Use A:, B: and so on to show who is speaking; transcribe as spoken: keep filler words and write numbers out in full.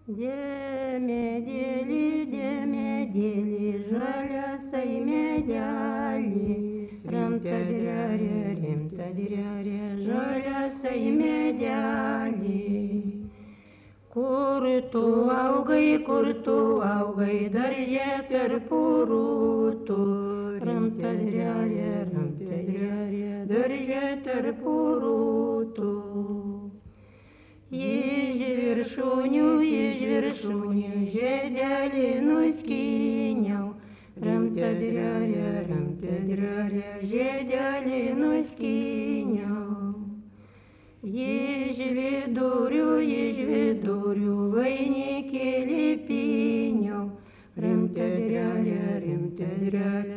A: Dėmedėlį, dėmedėlį, žaliasai medelį, rimtadrerė, rimtadrerė, žaliasai medelį. Kur tu augai, kur tu augai, darže tarp rūtų, rimtadrerė, rimtadrerė, darže tarp rūtų. Iš viršūnių, iš viršūnių, žiedelį nuskyniau, rimtadrerė, rimtadrerė, žiedelį nuskyniau. Iš vidurių, iš vidurių, vainikėlį pyniau, rimtadrerė, rimtadrerė,